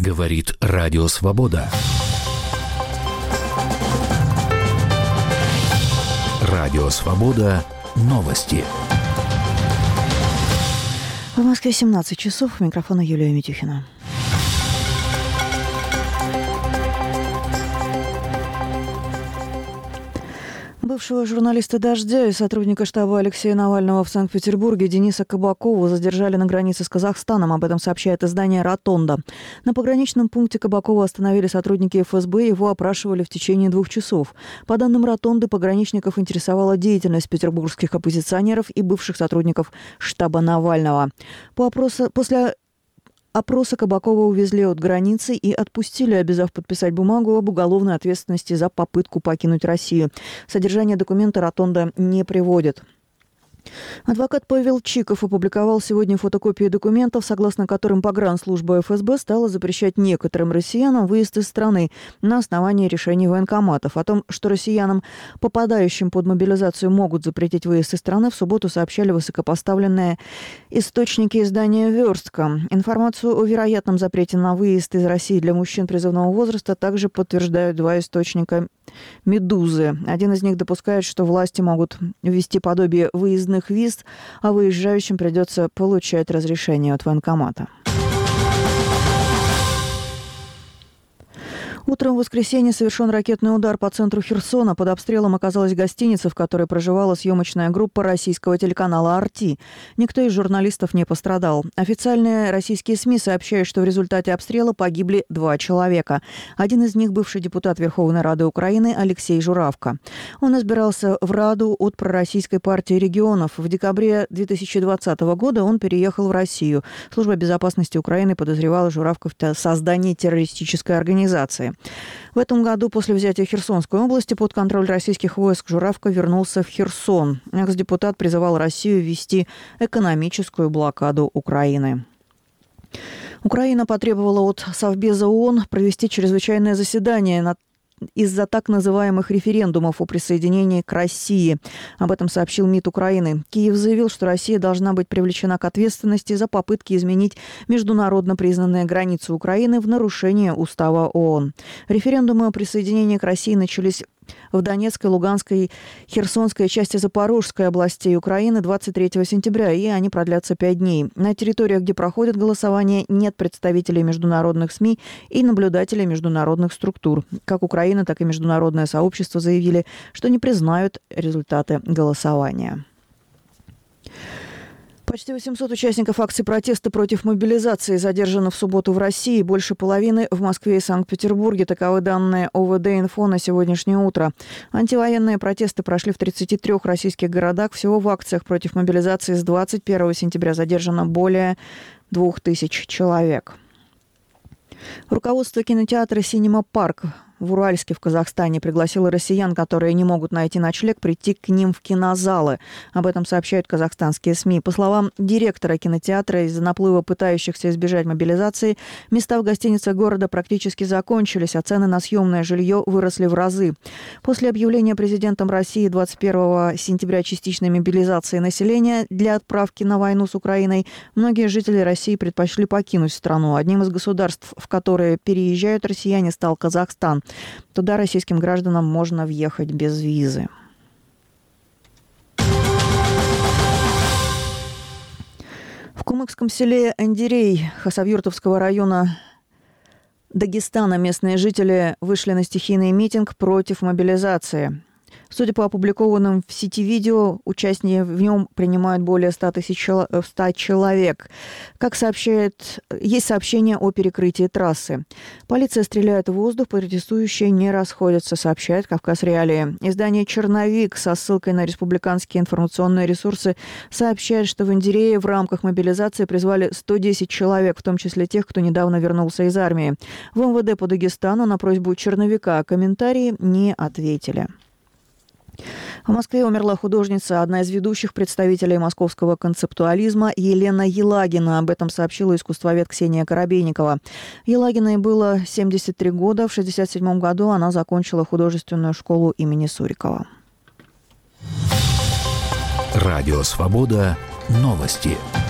Говорит Радио Свобода. Радио Свобода. Новости. В Москве 17 часов. У микрофона Юлия Митюхина. Бывшего журналиста «Дождя» и сотрудника штаба Алексея Навального в Санкт-Петербурге Дениса Кабакова задержали на границе с Казахстаном. Об этом сообщает издание «Ротонда». На пограничном пункте Кабакова остановили сотрудники ФСБ, его опрашивали в течение 2 часов. По данным «Ротонды», пограничников интересовала деятельность петербургских оппозиционеров и бывших сотрудников штаба Навального. После опроса Кабакова увезли от границы и отпустили, обязав подписать бумагу об уголовной ответственности за попытку покинуть Россию. Содержание документа «Ротонда» не приводит. Адвокат Павел Чиков опубликовал сегодня фотокопии документов, согласно которым погранслужба ФСБ стала запрещать некоторым россиянам выезд из страны на основании решений военкоматов. О том, что россиянам, попадающим под мобилизацию, могут запретить выезд из страны, в субботу сообщали высокопоставленные источники издания «Верстка». Информацию о вероятном запрете на выезд из России для мужчин призывного возраста также подтверждают 2 источника «Медузы». Один из них допускает, что власти могут ввести подобие выездных виз, а выезжающим придется получать разрешение от военкомата. Утром в воскресенье совершен ракетный удар по центру Херсона. Под обстрелом оказалась гостиница, в которой проживала съемочная группа российского телеканала «Арти». Никто из журналистов не пострадал. Официальные российские СМИ сообщают, что в результате обстрела погибли 2 человека. Один из них – бывший депутат Верховной Рады Украины Алексей Журавко. Он избирался в Раду от пророссийской партии регионов. В декабре 2020 года он переехал в Россию. Служба безопасности Украины подозревала Журавко в создании террористической организации. В этом году после взятия Херсонской области под контроль российских войск Журавко вернулся в Херсон. Экс-депутат призывал Россию ввести экономическую блокаду Украины. Украина потребовала от Совбеза ООН провести чрезвычайное заседание из-за так называемых референдумов о присоединении к России. Об этом сообщил МИД Украины. Киев заявил, что Россия должна быть привлечена к ответственности за попытки изменить международно признанные границы Украины в нарушение устава ООН. Референдумы о присоединении к России начались в Донецкой, Луганской, Херсонской части Запорожской областей Украины 23 сентября, и они продлятся 5 дней. На территориях, где проходит голосование, нет представителей международных СМИ и наблюдателей международных структур. Как Украина, так и международное сообщество заявили, что не признают результаты голосования. Почти 800 участников акций протеста против мобилизации задержаны в субботу в России. Больше половины в Москве и Санкт-Петербурге. Таковы данные ОВД-Инфо на сегодняшнее утро. Антивоенные протесты прошли в 33 российских городах. Всего в акциях против мобилизации с 21 сентября задержано более 2000 человек. Руководство кинотеатра «Синема Парк» в Уральске в Казахстане пригласило россиян, которые не могут найти ночлег, прийти к ним в кинозалы. Об этом сообщают казахстанские СМИ. По словам директора кинотеатра, из-за наплыва пытающихся избежать мобилизации места в гостиницах города практически закончились, а цены на съемное жилье выросли в разы. После объявления президентом России 21 сентября частичной мобилизации населения для отправки на войну с Украиной, многие жители России предпочли покинуть страну. Одним из государств, в которые переезжают россияне, стал Казахстан. Туда российским гражданам можно въехать без визы. В кумыкском селе Эндерей Хасавюртовского района Дагестана местные жители вышли на стихийный митинг против мобилизации. Судя по опубликованным в сети видео, участники в нем принимают более 100 человек. Как сообщает, есть сообщение о перекрытии трассы. Полиция стреляет в воздух, протестующие не расходятся, сообщает «Кавказ Реалии». Издание «Черновик» со ссылкой на республиканские информационные ресурсы сообщает, что в Эндерее в рамках мобилизации призвали 110 человек, в том числе тех, кто недавно вернулся из армии. В МВД по Дагестану на просьбу «Черновика» комментарии не ответили. В Москве умерла художница, одна из ведущих представителей московского концептуализма Елена Елагина. Об этом сообщила искусствовед Ксения Коробейникова. Елагиной было 73 года. В 1967 году она закончила художественную школу имени Сурикова. Радио «Свобода». Новости.